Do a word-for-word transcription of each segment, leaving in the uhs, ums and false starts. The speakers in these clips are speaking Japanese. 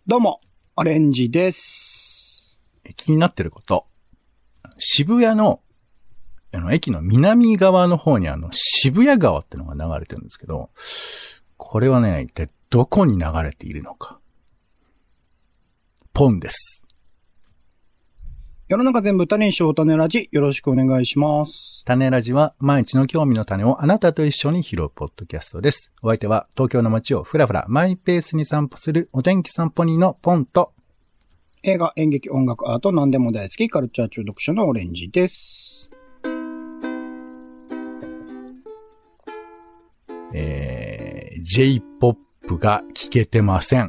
どうも、オレンジです。 気になってること。渋谷の、あの、駅の南側の方にあの、渋谷川ってのが流れてるんですけど、これはね、一体どこに流れているのか。ポンです。 世の中全部種にしよう種ラジ、よろしくお願いします。 種ラジは毎日の興味の種をあなたと一緒に拾うポッドキャストです。お相手は東京の街をふらふらマイペースに散歩するお天気散歩人のポンと、 映画、演劇、音楽、アート、何でも大好きカルチャー中毒者のオレンジです。 えー、J-ポップ が聴けてません。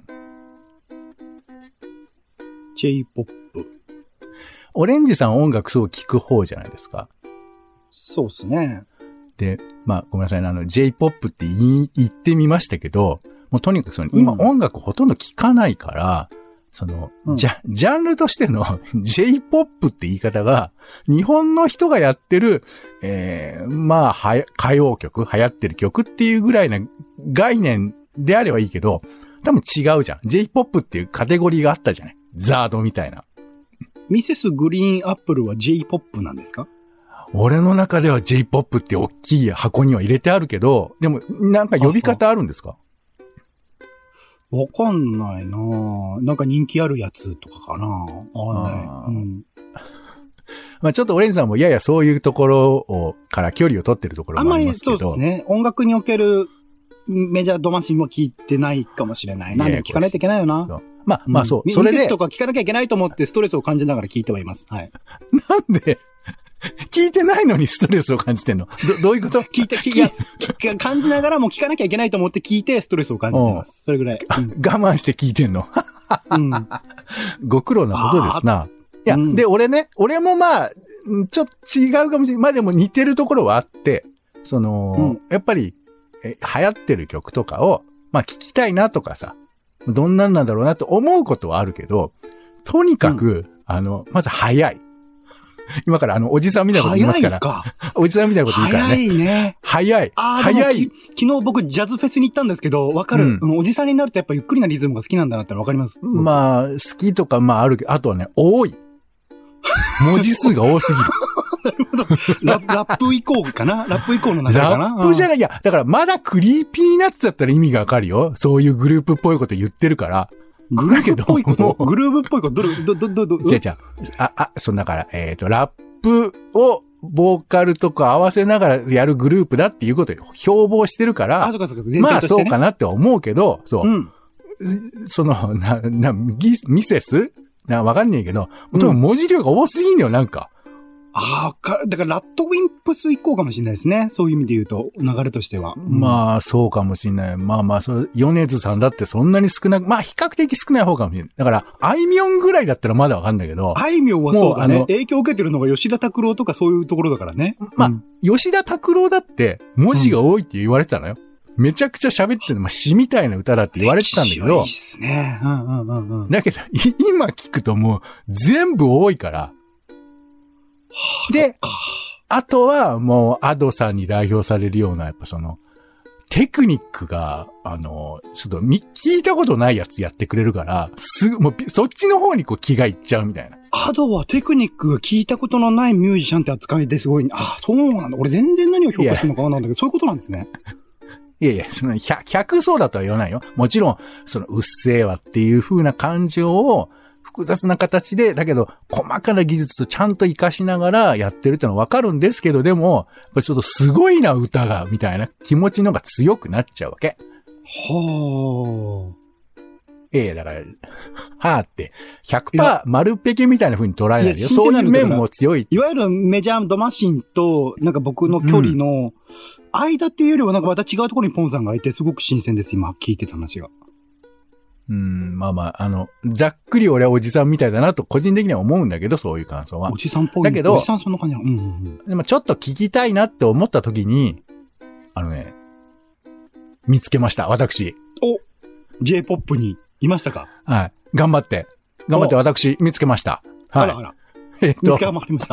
J-ポップ。 オレンジさん音楽すごい聴く方じゃないですか。 そうっすね。 で、まあごめんなさいね、あの J-ポップ って言い、言ってみましたけど、もうとにかくその、今音楽ほとんど聴かないから、その、うん、ジャ、ジャンルとしてのJ-ポップ って言い方が、日本の人がやってる、えー、まあ、はや、歌謡曲、流行ってる曲っていうぐらいな概念であればいいけど、多分違うじゃん。J-ポップ っていうカテゴリーがあったじゃない。ザードみたいな。 ミセスグリーンアップルは J-ポップ なんですか？ 俺の中では J-ポップ って大きい箱には入れてあるけど、でも、なんか呼び方あるんですか？ わかんないなぁ。なんか人気あるやつとかかなぁ。わかんない。うん。 まあちょっとオレンジさんもややそういうところを、から距離を取ってるところもありますけど。 あんまりそうですね。音楽におけるメジャードマシンも聞いてないかもしれないな。でも聞かないといけないよな。 まあ、まあそう。 うん、それで。ミセスとか聞かなきゃいけないと思ってストレスを感じながら聞いてはいます。はい。 なんで聞いてないのにストレスを感じてんの？ど、どういうこと？ 聞いて、聞いや、感じながらも聞かなきゃいけないと思って聞いてストレスを感じてます。それぐらい。 うん、我慢して聞いてんの？うん、ご苦労なことですな。いや、うん、で、俺ね、俺もまあ、ちょっと違うかもしれない。まあでも似てるところはあって、その、うん、やっぱり、え、流行ってる曲とかを、まあ聞きたいなとかさ、どんなんなんだろうなと思うことはあるけど、とにかく、うん、あの、まず早い。今からあの、おじさんみたいなこと言いますから。 早いか。 おじさんみたいなこと言うからね。 早いね。 早い。 あ早い。昨日僕ジャズフェスに行ったんですけど、わかる、うん、おじさんになるとやっぱゆっくりなリズムが好きなんだなってわかります。 まあ、好きとかまああるけど、あとはね、多い。文字数が多すぎる。 なるほど。ラ, ラップ以降かなラップ以降の流れかなラップじゃない。いや、だからまだクリーピーナッツだったら意味がわかるよ。そういうグループっぽいこと言ってるから。 グループっぽいことグループっぽいことどれ、ど、ど、ど、ど、 違う違う。あ、あ、そんだから、えっと、ラップを、ボーカルとか合わせながらやるグループだっていうことを標榜してるから、 あ、そうかそうか、 ね、まあそうかなって思うけど、そう。うん、その、な、な、ギミセスな、わかんないけど、うん、文字量が多すぎんのよ、なんか。 ああ、か、だからラッドウィンプス以降かもしれないですね。そういう意味で言うと、流れとしては。 うん、まあ、そうかもしれない。まあまあ、それ、米津さんだってそんなに少なく、まあ、比較的少ない方かもしれない。だから、あいみょんぐらいだったらまだわかんないけど。 あいみょんはそうだね。影響を受けてるのが吉田拓郎とかそういうところだからね。 まあ、うん、吉田拓郎だって、文字が多いって言われてたのよ。うん、めちゃくちゃ喋ってるの、まあ、詩みたいな歌だって言われてたんだけど。 いいっすね。うんうんうんうん。 だけど、今聞くともう、全部多いから。で、あとはもうアドさんに代表されるようなやっぱそのテクニックがあのちょっと聞いたことないやつやってくれるからすぐもうそっちの方にこう気がいっちゃうみたいな。 アドはテクニックが聞いたことのないミュージシャンって扱いですごい。あ、そうなんだ。俺全然何を評価してるのかわかんないんだけど、そういうことなんですね。 いやいや、そのひゃくそうだとは言わないよ。もちろんそのうっせぇわっていう風な感情を複雑な形で、だけど、細かな技術とちゃんと活かしながらやってるってのはわかるんですけど、でも、ちょっとすごいな歌が、みたいな気持ちのが強くなっちゃうわけ。 はあ。 ええ、だから、はあって、ひゃくパーセント 丸ペケみたいな風に捉えないでよ。そういう面も強い。 いわゆるメジャードマシンと、なんか僕の距離の間っていうよりはなんかまた違うところにポンさんがいて、すごく新鮮です、今聞いてた話が。 うん、まあまあ、あの、ざっくり俺はおじさんみたいだなと個人的には思うんだけど、そういう感想は。 おじさんっぽい。 だけど、 おじさんそんな感じなの。うんうんうん。 でもちょっと聞きたいなって思った時に、あのね、見つけました、私。 お J-ポップ にいましたか？ はい。頑張って。頑張って私見つけました。 はい。あらあら。えっと。見つけまりました。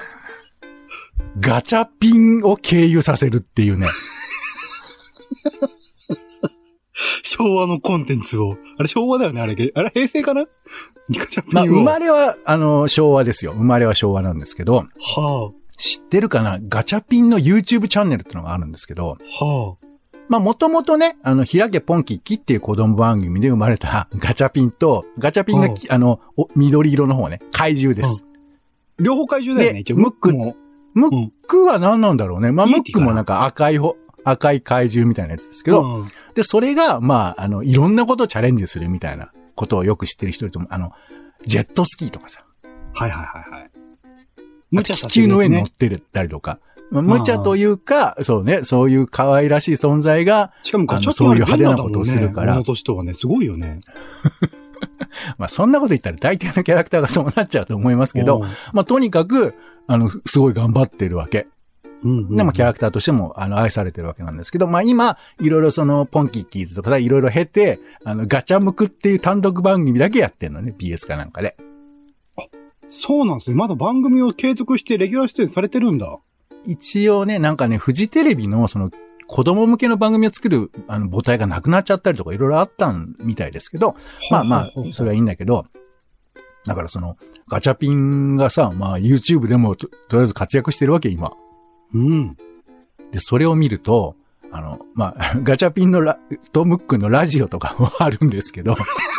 ガチャピンを経由させるっていうね。 昭和のコンテンツを。あれ昭和だよね、あれ。あれ平成かな？ガチャピンを。 まあ、生まれは、あの、昭和ですよ。生まれは昭和なんですけど。 はあ。 知ってるかな？ガチャピンの YouTube チャンネルってのがあるんですけど。 はあ。 まあ、もともとね、あの、ひらけポンキッキっていう子供番組で生まれたガチャピンと、ガチャピンが、あの、緑色の方ね、怪獣です。 両方怪獣だよね、一応。ムックも。 ムックは何なんだろうね。まあ、ムックもなんか赤い方、赤い怪獣みたいなやつですけど、うん、で、それが、まあ、あの、いろんなことをチャレンジするみたいなことをよく知ってる人とも、あの、ジェットスキーとかさ。 はいはいはいはい。 無茶させてるんですね。気球の上に乗ってたりとか。まあ、無茶というか、そうね、そういう可愛らしい存在が、 しかもガチャピンそういう派手なことをするから。 この年とはね、すごいよね。 まあ、そんなこと言ったら大体のキャラクターがそうなっちゃうと思いますけど、まあ、とにかく、あの、すごい頑張ってるわけ。うんうんうん、でもキャラクターとしても、あの、愛されてるわけなんですけど、まあ今、いろいろその、ポンキッキーズとかいろいろ経て、あの、ガチャムクっていう単独番組だけやってんのね、ビーエス かなんかで。 あ、そうなんですね。まだ番組を継続してレギュラー出演されてるんだ。 一応ね、なんかね、フジテレビのその、子供向けの番組を作る、あの、母体がなくなっちゃったりとかいろいろあったんみたいですけど、まあまあ、それはいいんだけど、だからその、ガチャピンがさ、まあ YouTube でも と, とりあえず活躍してるわけ、今。 うん。 で、それを見ると、あの、まあ、ガチャピンのラ、とムックのラジオとかもあるんですけど、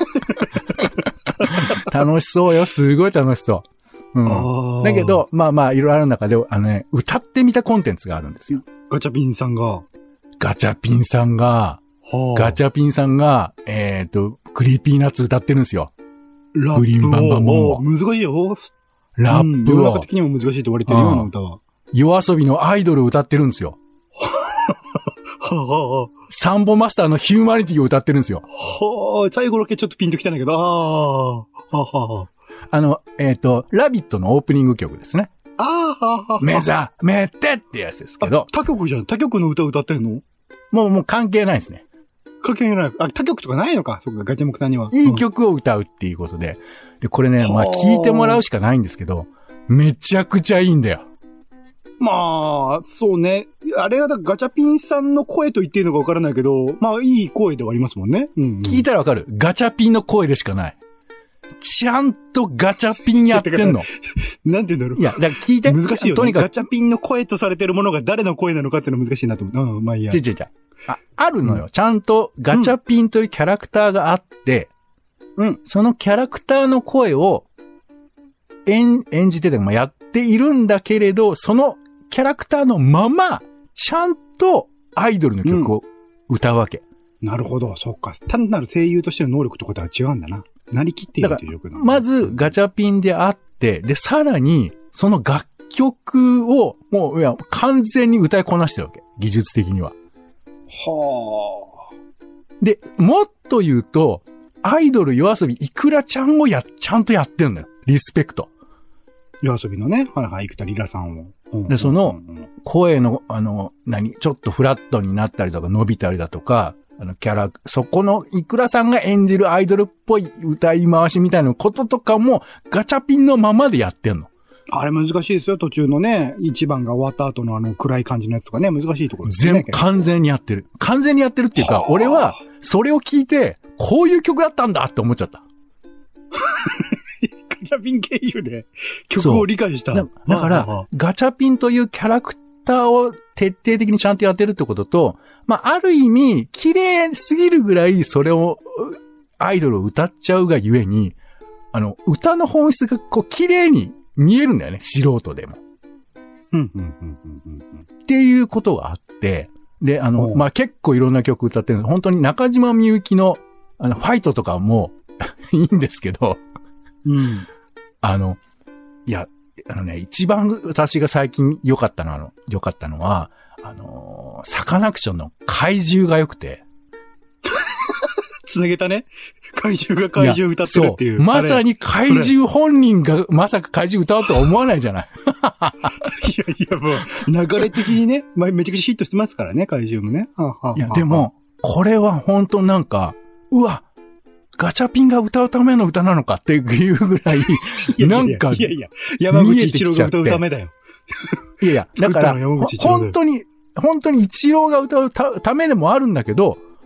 楽しそうよ、すごい楽しそう。うん。だけど、まあまあ、いろいろある中で、あのね、歌ってみたコンテンツがあるんですよ。 ガチャピンさんが。 ガチャピンさんが、はあ、ガチャピンさんが、えっと、クリーピーナッツ歌ってるんですよ。 ラップを。グリーンバンバンボン。難しいよ。 ラップを。 世の中的にも難しいと言われてるような歌は。 夜遊びのアイドルを歌ってるんですよ。 はあはあ、 サンボマスターのヒューマニティを歌ってるんですよ。 はあ、最後だけちょっとピンときたんだけど、ああ、はあはあ。 あの、えっと、ラビットのオープニング曲ですね。 ああ、はあ、はあ。 目覚めてってやつですけど。 他曲じゃん。他曲の歌歌ってんの？ もう、もう関係ないですね。 関係ない。あ、他曲とかないのか。そっか、ガチャムクさんには。 いい曲を歌うっていうことで。で、これね、まあ聞いてもらうしかないんですけど、めちゃくちゃいいんだよ。 まあ、そうね。あれはだガチャピンさんの声と言っていいのかわからないけど、まあいい声ではありますもんね。うんうん、 聞いたらわかる。ガチャピンの声でしかない。ちゃんとガチャピンやってんの。 なんて言うんだろう。 いや、だから聞いて。 難しいよね。 とにかく。 ガチャピンの声とされてるものが誰の声なのかっていうのは難しいなと思う。うん、まあいいや。 ちゃちゃちゃ。あ、あるのよ、うん。ちゃんとガチャピンというキャラクターがあって、うん。そのキャラクターの声を演、演じてて、まあ、やっているんだけれど、そのキャラクターのまま、ちゃんとアイドルの曲を歌うわけ。 うん、なるほど、そうか。単なる声優としての能力とかとは違うんだな。なりきっているという力なんだ。 まず、ガチャピンであって、で、さらに、その楽曲を、もう、いや、完全に歌いこなしてるわけ。技術的には。 はあ。 で、もっと言うと、アイドル夜遊びいくらちゃんをや、ちゃんとやってるんだよ。リスペクト。 夜遊びのね、はいはい、生田リラさんを。 うん、で、その、声の、あの、何、ちょっとフラットになったりとか伸びたりだとか、あの、キャラ、そこのいくらさんが演じるアイドルっぽい歌い回しみたいなこととかも、ガチャピンのままでやってんの。 あれ難しいですよ、途中のね、一番が終わった後のあの暗い感じのやつとかね、難しいところですね。 全部完全にやってる。完全にやってるっていうか、俺は、それを聞いて、こういう曲だったんだって思っちゃった。 ガチャピン経由で曲を理解した。 だ, だから、ガチャピンというキャラクターを徹底的にちゃんとやってるってことと、まあ、ある意味、綺麗すぎるぐらいそれを、アイドルを歌っちゃうがゆえに、あの、歌の本質がこう綺麗に見えるんだよね、素人でも。 うんうんうんうんうん、 っていうことがあって、で、あの、まあ、結構いろんな曲歌ってるんです。本当に中島みゆきの、あの、ファイトとかもいいんですけど、 うん。 あの、いや、あのね、一番私が最近良かったのは、良かったのは、あのー、サカナクションの怪獣が良くて。 つなげたね。怪獣が怪獣歌ってるっていう。 そう。まさに怪獣本人がまさか怪獣歌うとは思わないじゃない。 いやいや、もう、流れ的にね、まあ、めちゃくちゃヒットしてますからね、怪獣もね。はあはあ、 いや、でも、これは本当なんか、うわ、ガチャピンが歌うための歌なのかっていうぐらい、なんか、 いやいや、山口一郎が歌うためだよ。 いやいや、だから、本当に、本当に一郎が歌う た, ためでもあるんだけど、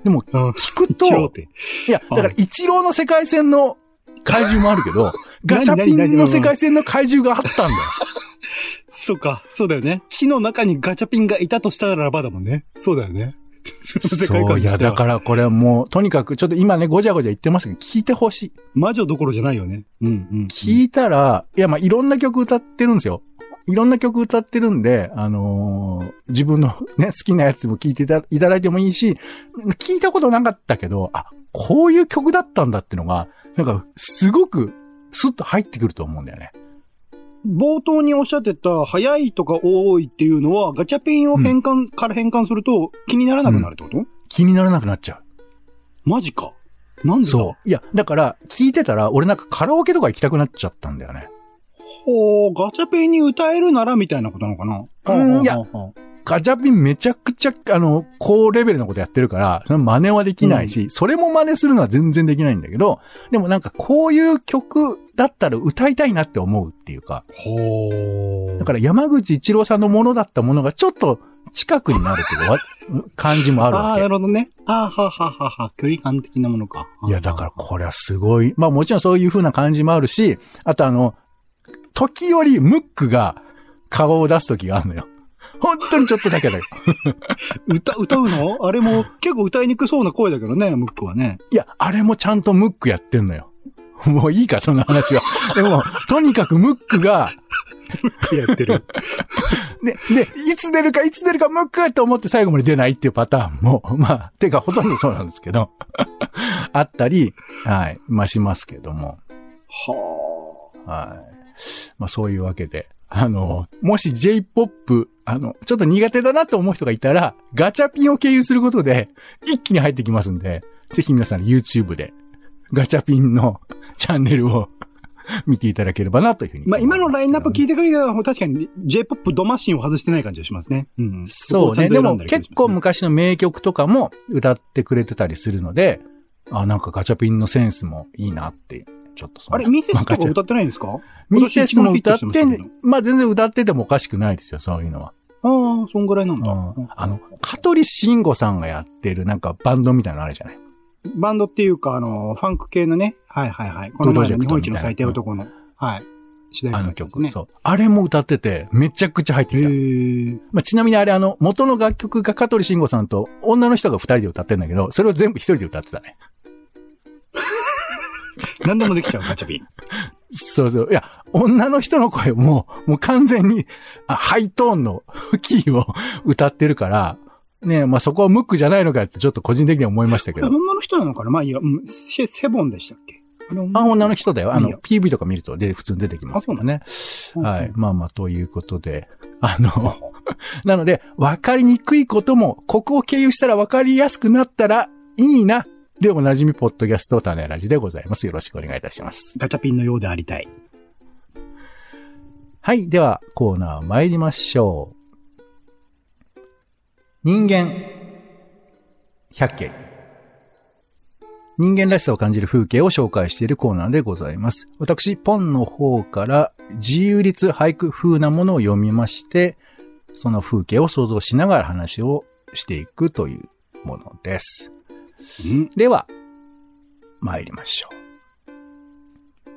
でも、聞くと、いや、だから一郎の世界線の怪獣もあるけど、ガチャピンの世界線の怪獣があったんだよ。 そうか、そうだよね。地の中にガチャピンがいたとしたらばだもんね。そうだよね。 そう、いや、だからこれはもう、とにかく、ちょっと今ね、ごちゃごちゃ言ってますけど、聞いてほしい。 魔女どころじゃないよね。うん、うん、うん。 聞いたら、いや、まあ、いろんな曲歌ってるんですよ。いろんな曲歌ってるんで、あのー、自分のね、好きなやつも聞いていただいてもいいし、聞いたことなかったけど、あ、こういう曲だったんだってのが、なんか、すごく、スッと入ってくると思うんだよね。 冒頭におっしゃってた、早いとか多いっていうのは、ガチャピンを変換、うん、から変換すると、気にならなくなるってこと、うん、 気にならなくなっちゃう。マジか。なんでだ？ そう。いや、だから、聞いてたら、俺なんかカラオケとか行きたくなっちゃったんだよね。 ほう、ガチャピンに歌えるならみたいなことなのかな？ うん、いや、ガチャピンめちゃくちゃ、あの、高レベルのことやってるから、その真似はできないし、うん、それも真似するのは全然できないんだけど、でもなんかこういう曲だったら歌いたいなって思うっていうか。 ほう。 だから山口一郎さんのものだったものがちょっと近くになるっていう感じもあるわけ。 ああ、なるほどね。ああ、はははは、距離感的なものか。 いや、だからこれはすごい。まあもちろんそういう風な感じもあるし、あとあの、時折ムックが顔を出す時があるのよ。本当にちょっとだけだよ。 歌、歌うの？あれも結構歌いにくそうな声だけどね、ムックはね。 いや、あれもちゃんとムックやってんのよ。もういいか、その話は。でも、とにかくムックが、 ムックやってる。 で、で、いつ出るかいつ出るかムックと思って最後まで出ないっていうパターンも、まあ、てかほとんどそうなんですけど、あったり、はい、まあしますけども。 はあ。はい。まあそういうわけで、あの、もし J-ポップ、あの、ちょっと苦手だなと思う人がいたら、ガチャピンを経由することで、一気に入ってきますんで、ぜひ皆さん YouTube で、ガチャピンのチャンネルを見ていただければなというふうに。 まあ今のラインナップ聞いて限りは確かに J-ポップ ドマシンを外してない感じがしますね。うん、うん。 そうね。でも結構昔の名曲とかも歌ってくれてたりするので、あ、なんかガチャピンのセンスもいいなって、ちょっとそあれ、ミセスとか歌ってないんですか？ ミセスも歌って、まあ全然歌っててもおかしくないですよ、そういうのは。 ああ、そんぐらいなんだ。うん、 あの、香取慎吾さんがやってるなんかバンドみたいなのあるじゃない？ バンドっていうか、あの、ファンク系のね。はいはいはい。この前の日本一の最低男の。はい。 主題歌、ね、あの曲。そう。あれも歌ってて、めちゃくちゃ入ってきた。へー。まあ、ちなみにあれあの、元の楽曲が香取慎吾さんと女の人が二人で歌ってんだけど、それを全部一人で歌ってたね。 何でもできちゃう、ガチャピン。 そうそう。いや、女の人の声も、もう完全に、あ、ハイトーンのキーを歌ってるから、ね、まあ、そこはムックじゃないのかってちょっと個人的には思いましたけど。 女の人なのかな？まあいいや、うん、セ、セボンでしたっけ？ あ、女の人だよ。あの、ピーブイ とか見るとで、普通に出てきますからね。はい。まあまあ、ということで、あの、なので、わかりにくいことも、ここを経由したらわかりやすくなったらいいな。で、おなじみ、ポッドキャスト、種ラジでございます。よろしくお願いいたします。 ガチャピンのようでありたい。 はい。では、コーナー参りましょう。人間百景。人間らしさを感じる風景を紹介しているコーナーでございます。私、ポンの方から自由律俳句風なものを読みまして、その風景を想像しながら話をしていくというものです。んでは、参りましょう。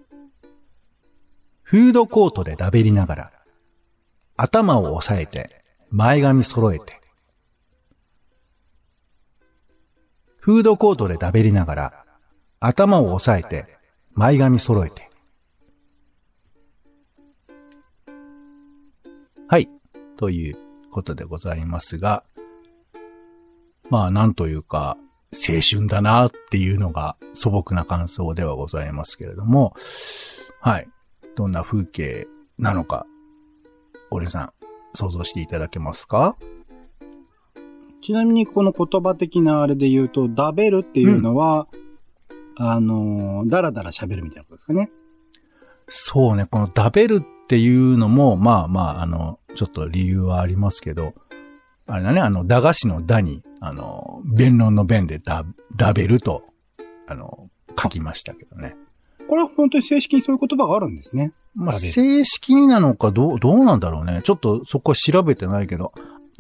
フードコートでだべりながら、頭を押さえて、前髪揃えて、フードコートでだべりながら、頭を押さえて、前髪揃えて。はい。ということでございますが、まあ、なんというか、青春だなっていうのが素朴な感想ではございますけれども、はい。どんな風景なのか、オレさん、想像していただけますか？ ちなみにこの言葉的なあれで言うと、ダベルっていうのは、うん、あの、だらだら喋るみたいなことですかね。 そうね、このダベルっていうのも、まあまあ、あの、ちょっと理由はありますけど、あれだね、あの、駄菓子の駄に、あの、弁論の弁でダ、ダベルと、あの、書きましたけどね。 これは本当に正式にそういう言葉があるんですね。 まあ、正式になのかどう、どうなんだろうね。ちょっとそこ調べてないけど、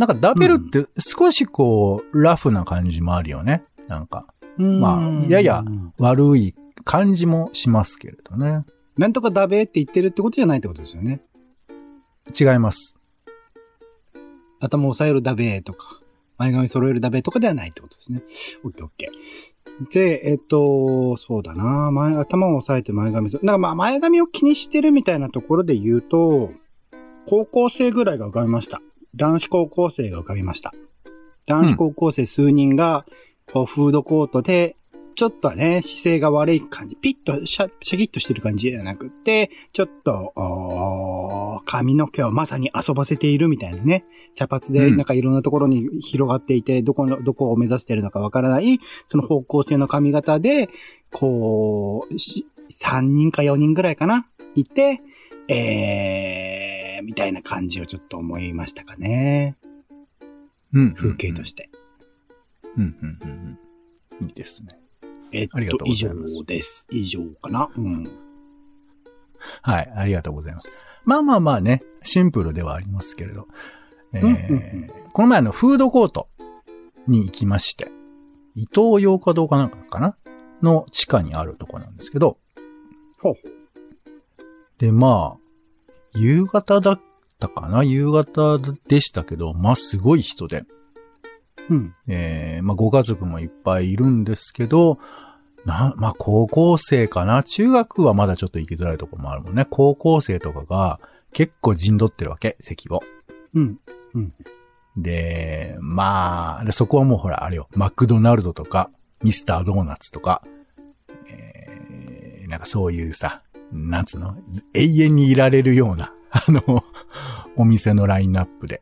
なんかダベルって少しこう、ラフな感じもあるよね。なんか。まあ、やや悪い感じもしますけれどね。 なんとかダベって言ってるってことじゃないってことですよね。 違います。 頭を押さえるダベとか、前髪揃えるダベとかではないってことですね。オッケーオッケー。で、えっと、そうだな。前、頭を押さえて前髪、なんかまあ前髪を気にしてるみたいなところで言うと、高校生ぐらいが浮かびました。男子高校生が浮かびました。男子高校生数人が、こう、フードコートで、ちょっとね、姿勢が悪い感じ、ピッとシャ、シャキッとしてる感じじゃなくて、ちょっと、髪の毛をまさに遊ばせているみたいなね。茶髪で、なんかいろんなところに広がっていて、どこの、どこを目指しているのかわからない、その方向性の髪型で、こう、さんにんかよにんぐらいかな、いて、えー、みたいな感じをちょっと思いましたかね。 うん。 風景として。 うん、うん、うん。いいですね。 えっと、以上です。以上かな。うん。 はい、ありがとうございます。まあまあまあね、シンプルではありますけれど。えーうんうんうん、この前のフードコートに行きまして、伊東洋華堂かなんかかなの地下にあるとこなんですけど。 ほうほう。 で、まあ、夕方だったかな夕方でしたけど、まあすごい人で。 うん。 えー、まあご家族もいっぱいいるんですけど、な、まあ高校生かな中学はまだちょっと行きづらいところもあるもんね。高校生とかが結構陣取ってるわけ、席を。 うん。うん。 で、まあ、でそこはもうほら、あれよ、マクドナルドとか、ミスタードーナツとか、えー、なんかそういうさ、なんつうの永遠にいられるような、あの、お店のラインナップで。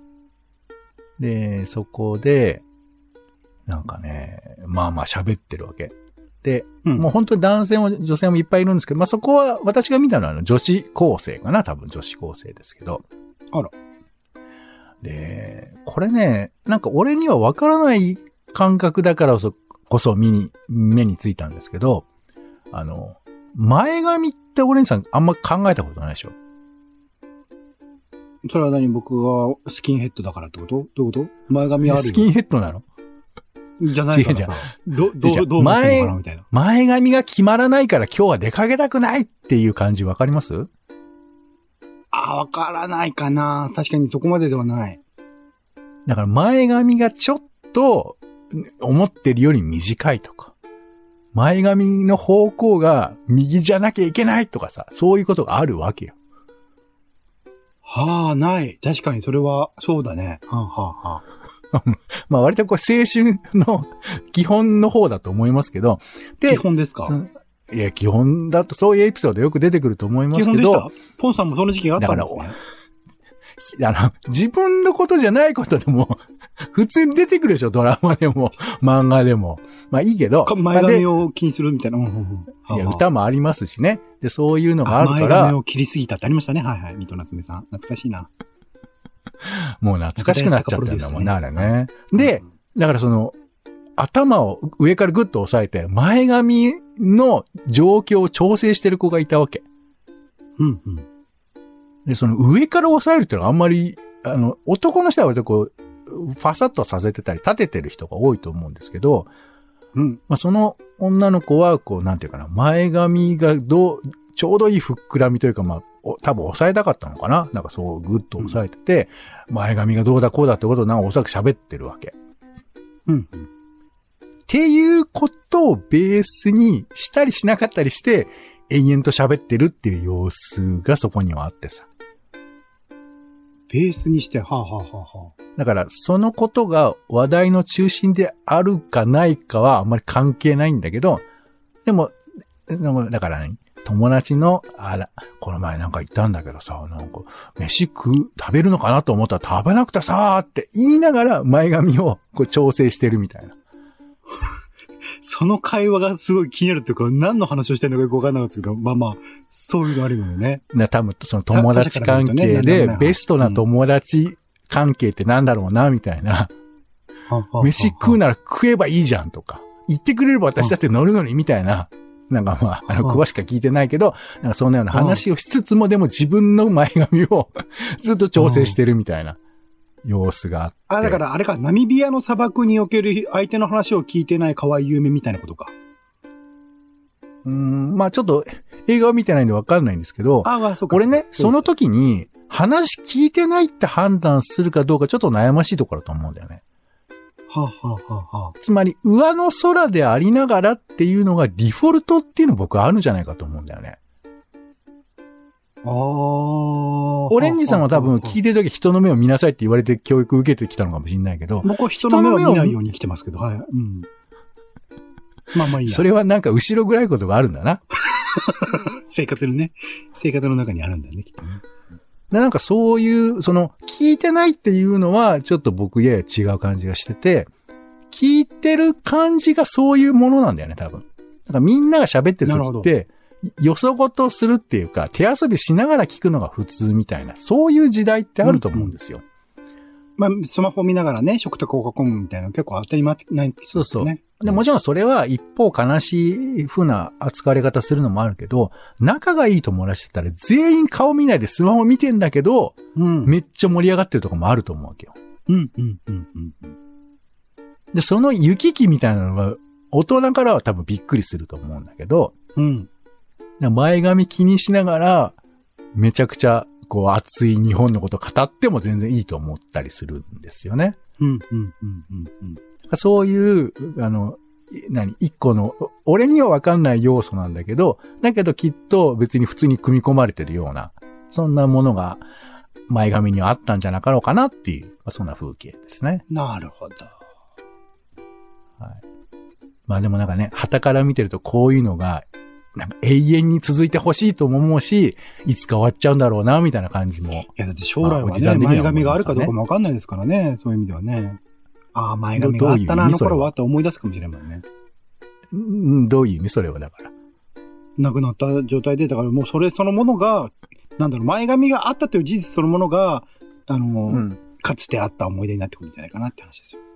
で、そこで、なんかね、まあまあ喋ってるわけ。で、うん、もう本当に男性も女性もいっぱいいるんですけど、まあそこは私が見たのはあの女子高生かな多分女子高生ですけど。 あら。 で、これね、なんか俺にはわからない感覚だからこそ目に、目についたんですけど、あの、前髪って俺にさんあんま考えたことないでしょ？ それは何僕がスキンヘッドだからってことどういうこと前髪あるスキンヘッドなのじゃないからさ。ど、ど、どう思ってんのかなみたいな。 前髪が決まらないから今日は出かけたくないっていう感じわかります？ あ、わからないかな。確かにそこまでではない。 だから前髪がちょっと思ってるより短いとか。前髪の方向が右じゃなきゃいけないとかさ、そういうことがあるわけよ。 はあ、ない。確かにそれは、そうだね。はあ、はあ、はあ。 まあ割とこう青春の基本の方だと思いますけど。 で、基本ですか？ いや、基本だとそういうエピソードよく出てくると思いますけど。基本でした？ポンさんもその時期があったんですね。 だから、あの、自分のことじゃないことでも、普通に出てくるでしょ、ドラマでも、漫画でも。まあいいけど。 前髪を気にするみたいな。うんうんうん、いや、歌もありますしね。で、そういうのがあるから。 前髪を切りすぎたってありましたね。はいはい。水戸夏目さん。懐かしいな。 もう懐かしくなっちゃったんだもんね、あれね。で、だからその、頭を上からグッと押さえて、前髪の状況を調整してる子がいたわけ。 うんうん。 で、その上から押さえるっていうのはあんまり、あの、男の人は割とこう、ファサッとさせてたり立ててる人が多いと思うんですけど、 うん。 まあ、その女の子は、こう、なんていうかな、前髪がどう、ちょうどいいふっくらみというか、まあ、多分抑えたかったのかななんかそうグッと抑えてて、うん、前髪がどうだこうだってことをなんかおそらく喋ってるわけ。 うん。 っていうことをベースにしたりしなかったりして、延々と喋ってるっていう様子がそこにはあってさ。 ベースにして、はあ、はあはあはあ、 だから、そのことが話題の中心であるかないかはあんまり関係ないんだけど、でも、でもだからね、友達の、あら、この前なんか言ったんだけどさ、なんか、飯食う、食べるのかなと思ったら食べなくてさーって言いながら前髪をこう調整してるみたいな。 その会話がすごい気になるっていうか、何の話をしてるのかよくわかんなかったですけど、まあまあ、そういうのあるよね。 な、多分その友達関係で、ベストな友達関係ってなんだろうな、みたいな。うん、飯食うなら食えばいいじゃんとか、言ってくれれば私だって乗るのに、みたいな。なんかまあ、あの、詳しくは聞いてないけど、なんかそんなような話をしつつも、でも自分の前髪をずっと調整してるみたいな。 様子があって。 あ、だからあれか、ナミビアの砂漠における相手の話を聞いてない河合有名みたいなことか。 うーん、まあちょっと映画を見てないんでわかんないんですけど、 ああ、そうか。 俺ね、その時に話聞いてないって判断するかどうかちょっと悩ましいところだと思うんだよね。 はあ、はあはあはあ、 つまり、上の空でありながらっていうのがディフォルトっていうの僕はあるんじゃないかと思うんだよね。 ああ。 オレンジさんは多分聞いてる時人の目を見なさいって言われて教育受けてきたのかもしれないけど。 僕は人の目を見ないように来てますけど、はい。うん。まあまあいいや。 それはなんか後ろ暗いことがあるんだな。 生活のね、生活の中にあるんだね、きっとね。 なんかそういう、その、聞いてないっていうのは、ちょっと僕やや違う感じがしてて、聞いてる感じがそういうものなんだよね、多分。だからみんなが喋ってる時って、よそごとするっていうか、手遊びしながら聞くのが普通みたいな、そういう時代ってあると思うんですよ。 うんうん、まあ、スマホ見ながらね、食卓を囲むみたいなの結構当たり前ない、ね。 そうそう。で、もちろんそれは一方悲しい風な扱われ方するのもあるけど、仲がいい友達だったら全員顔見ないでスマホ見てんだけど、うん、めっちゃ盛り上がってるとこもあると思うわけよ。 うん、うん、うん、うん。 で、その行き来みたいなのが大人からは多分びっくりすると思うんだけど、 うん。 前髪気にしながら、めちゃくちゃこう熱い日本のこと語っても全然いいと思ったりするんですよね。 うん、うん、うん、うん。 そういう、あの、何、一個の、俺にはわかんない要素なんだけど、だけどきっと別に普通に組み込まれてるような、そんなものが前髪にはあったんじゃなかろうかなっていう、まあ、そんな風景ですね。 なるほど。 はい。まあでもなんかね、旗から見てるとこういうのが、なんか永遠に続いてほしいとも思うし、いつか終わっちゃうんだろうな、みたいな感じも。いや、だって将来はね、まあ、前髪があるかどうかもわかんないですからね、そういう意味ではね。ああ、前髪があったな、あの頃はって思い出すかもしれないもんね。 うん、どういう意味それはだから。 亡くなった状態で、だからもうそれそのものが、なんだろう、前髪があったという事実そのものが、あの、うん、かつてあった思い出になってくるんじゃないかなって話ですよ。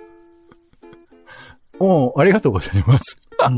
おう、ありがとうございます。うん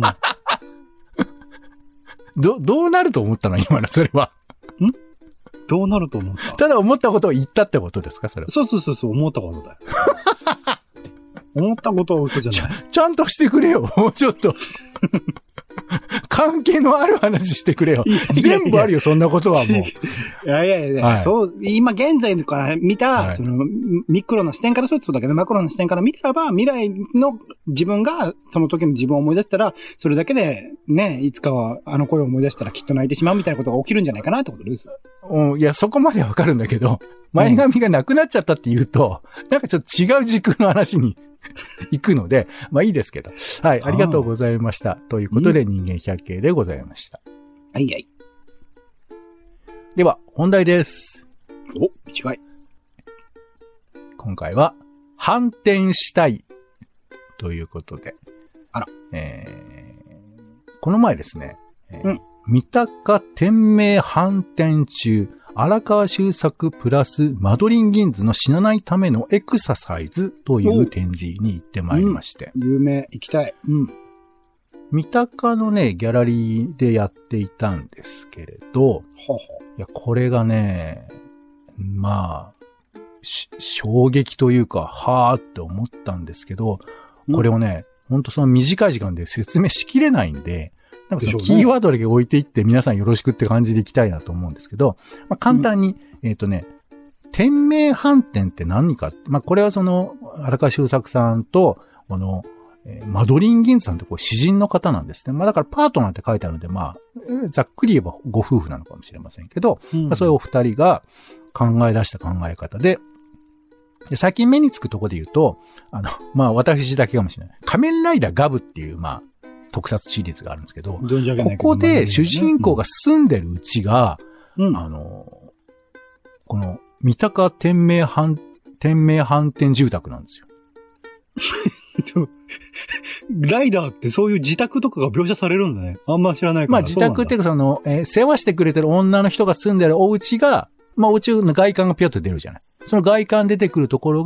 ど、どうなると思ったの今の、それは。 んどうなると思ったただ思ったことを言ったってことですかそれは。 そうそうそうそう、思ったことだよ。思ったことは嘘じゃない。 ちゃ、ちゃんとしてくれよ、もうちょっと。関係のある話してくれよ。いやいやいや全部あるよ、そんなことはもう。 いやいやいや、はい、そう、今現在から見た、はい、その、ミクロな視点からそうだけど、マクロな視点から見たらば、未来の自分が、その時の自分を思い出したら、それだけで、ね、いつかはあの声を思い出したらきっと泣いてしまうみたいなことが起きるんじゃないかなってことです。 うん、いや、そこまでわかるんだけど、前髪がなくなっちゃったって言うと、うん、なんかちょっと違う軸の話に行くので、まあいいですけど。はい、ありがとうございました。ということで、人間百景でございました。 はいはい。 では、本題です。 お、短い。 今回は、反転したい。ということで。 あら。 えー、この前ですね、えー、 うん。 三鷹店名反転中、荒川修作プラスマドリンギンズの死なないためのエクササイズという展示に行ってまいりまして。 うん、有名、行きたい。うん。 三鷹のね、ギャラリーでやっていたんですけれど、 はは。 いや、これがね、まあ、衝撃というか、はーって思ったんですけど、これをね、うん、ほんとその短い時間で説明しきれないんで、なんかそのキーワードだけ置いていって皆さんよろしくって感じでいきたいなと思うんですけど、まあ、簡単に、うん、えっとね、店名反転って何か、まあ、これはその、荒川修作さんと、この、えー、マドリン・ギンズさんってこう詩人の方なんですね。まあだからパートナーって書いてあるので、まあ、ざっくり言えばご夫婦なのかもしれませんけど、うんまあ、そういうお二人が考え出した考え方で、で最近目につくところで言うと、あの、まあ私だけかもしれない。仮面ライダーガブっていう、まあ、特撮シリーズがあるんですけど、ここで主人公が住んでるうちが、うん、あの、この三鷹店名反、店名反転住宅なんですよ。 ライダーってそういう自宅とかが描写されるんだね。あんま知らないから。 まあ自宅っていうかその、えー、世話してくれてる女の人が住んでるお家が、まあお家の外観がピョッと出るじゃない。その外観出てくるところが、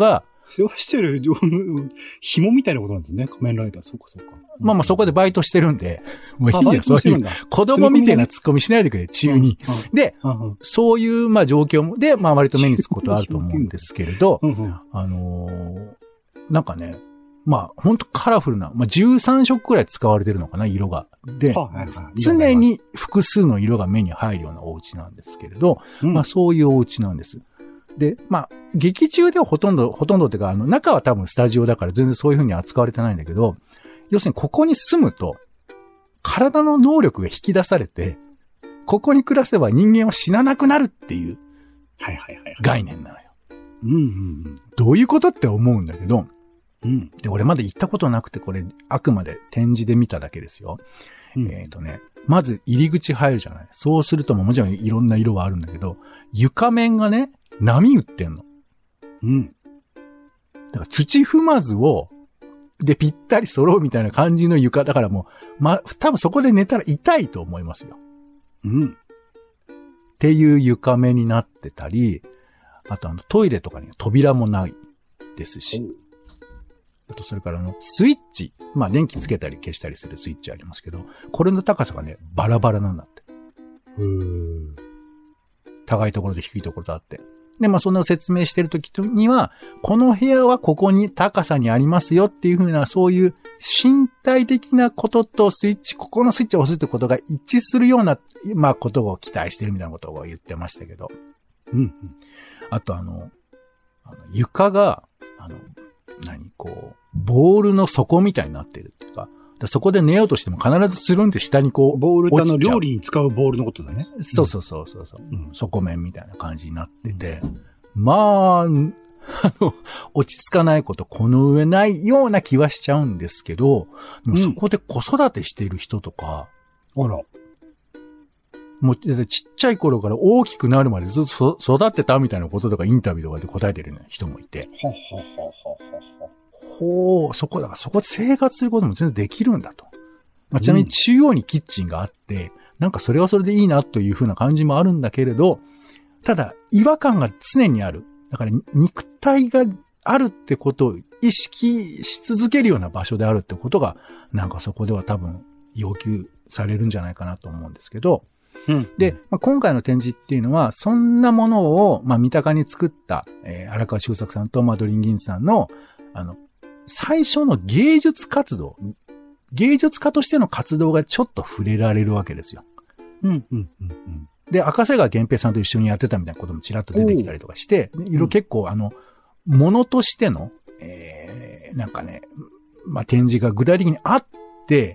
世話してる、紐みたいなことなんですね、仮面ライダー。そうかそうか。 まあまあそこでバイトしてるんで、もういいよ、そういう。子供みたいなツッコミしないでくれ、中に。で、そういう、まあ状況も、で、まあ割と目につくことあると思うんですけれど、あのー、なんかね、まあほんとカラフルな、まあじゅうさんしょくくらい使われてるのかな、色が。で、常に複数の色が目に入るようなお家なんですけれど、まあそういうお家なんです。で、まあ、劇中ではほとんど、ほとんどっていうか、あの、中は多分スタジオだから全然そういう風に扱われてないんだけど、要するにここに住むと、体の能力が引き出されて、ここに暮らせば人間は死ななくなるっていう概念なのよ。 うんうんうん、 どういうことって思うんだけど、 うん、 で、俺まだ行ったことなくて、これ、あくまで展示で見ただけですよ。うん、えっとね、まず入り口入るじゃない。そうするとももちろんいろんな色はあるんだけど、床面がね、波打ってんの。 うん。 だから土踏まずを、でぴったり揃うみたいな感じの床。だからもう、ま、多分そこで寝たら痛いと思いますよ。 うん。 っていう床面になってたり、あとあのトイレとかに扉もないですし、あとそれからあのスイッチ、まあ電気つけたり消したりするスイッチありますけど、これの高さがね、バラバラなんだって。 へー。 高いところと低いところとあって。で、まあそんな説明してるときには、この部屋はここに高さにありますよっていうふうな、そういう身体的なこととスイッチ、ここのスイッチを押すってことが一致するような、まあことを期待してるみたいなことを言ってましたけど。 うん、うん。 あとあの、あの床が、あの、何、こう、ボールの底みたいになってるっていうか、そこで寝ようとしても必ずつるんって下にこう、 ボールってあの料理に使うボールのことだね。 そうそうそうそうそう、うん。底面みたいな感じになってて、まあ、あの、落ち着かないことこの上ないような気はしちゃうんですけど、でもそこで子育てしている人とか、 うん、あら。 もうちっちゃい頃から大きくなるまでずっと育ってたみたいなこととかインタビューとかで答えてる人もいて。 ははははは。 ほう、そこだからそこで生活することも全然できるんだと。まあ、ちなみに中央にキッチンがあって、うん、なんかそれはそれでいいなという風な感じもあるんだけれど、ただ違和感が常にある。だから肉体があるってことを意識し続けるような場所であるってことが、なんかそこでは多分要求されるんじゃないかなと思うんですけど、 うん、 で、まあ、今回の展示っていうのは、そんなものを、まあ、三鷹に作った、えー、荒川修作さんとマドリン・ギンズさんの、あの、最初の芸術活動、芸術家としての活動がちょっと触れられるわけですよ。 うん、うん、うん、うん。 で、赤瀬川源平さんと一緒にやってたみたいなこともちらっと出てきたりとかして、いろいろ結構あの、ものとしての、えー、なんかね、まあ、展示が具体的にあって、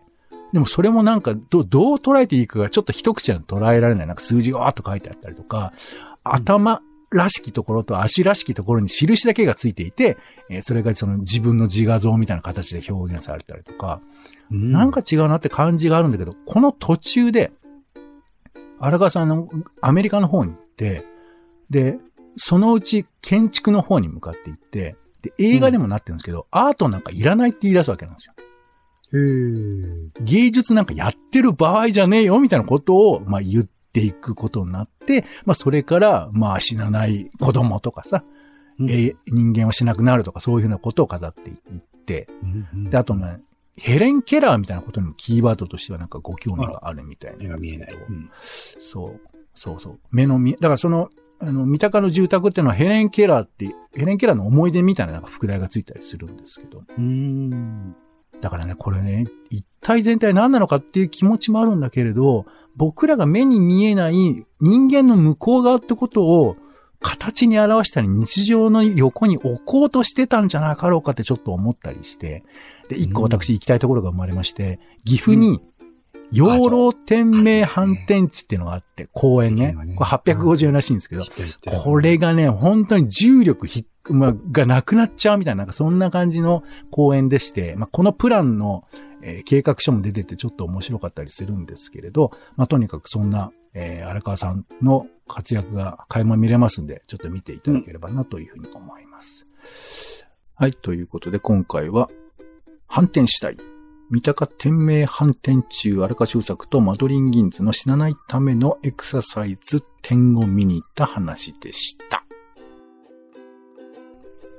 でもそれもなんかど、どう捉えていいかがちょっと一口じゃ捉えられない。なんか数字がわーっと書いてあったりとか、頭らしきところと足らしきところに印だけがついていて、えー、それがその自分の自画像みたいな形で表現されたりとか、うん、なんか違うなって感じがあるんだけど、この途中で、荒川さんのアメリカの方に行って、で、そのうち建築の方に向かって行って、で、映画でもなってるんですけど、うん、アートなんかいらないって言い出すわけなんですよ。 へー。 芸術なんかやってる場合じゃねえよみたいなことを、まあ、言っていくことになって、まあ、それから、まあ、死なない子供とかさ、うん、えー、人間はしなくなるとかそういうふうなことを語っていって、 うんうん、 で、あとね、ヘレン・ケラーみたいなことにもキーワードとしてはなんかご興味があるみたいなんですけど、 うん、 そう、そうそう。目の見、だからその、あの、三鷹の住宅っていうのはヘレン・ケラーって、ヘレン・ケラーの思い出みたいななんか副題がついたりするんですけど、 うーん、 だからね、これね、一体全体何なのかっていう気持ちもあるんだけれど、僕らが目に見えない人間の向こう側ってことを形に表したり日常の横に置こうとしてたんじゃなかろうかってちょっと思ったりして、で、一個私行きたいところが生まれまして、岐阜に養老天明反転地っていうのがあって、公園ね。これはっぴゃくごじゅうえんらしいんですけど、これがね、本当に重力ひまあ、がなくなっちゃうみたいな、なんかそんな感じの公園でして、まあ、このプランの、えー、計画書も出ててちょっと面白かったりするんですけれど、まあ、とにかくそんな、えー、荒川さんの活躍が垣間見れますんで、ちょっと見ていただければなというふうに思います。うん、はい、ということで今回は、反転したい。三鷹天明反転中荒川修作とマドリン・ギンズの死なないためのエクササイズ展を見に行った話でした。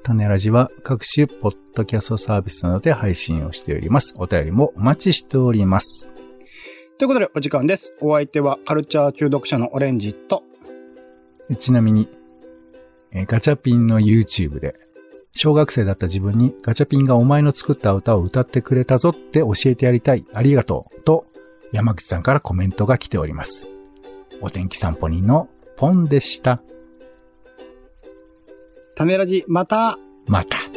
種ラジは各種ポッドキャストサービスなどで配信をしております。お便りもお待ちしております。 ということでお時間です。お相手はカルチャー中毒者のオレンジと、 ちなみに、えー、ガチャピンの YouTube で、小学生だった自分にガチャピンがお前の作った歌を歌ってくれたぞって教えてやりたい。ありがとう。と、山口さんからコメントが来ております。お天気散歩人のポンでした。 種ラジ、また。 また。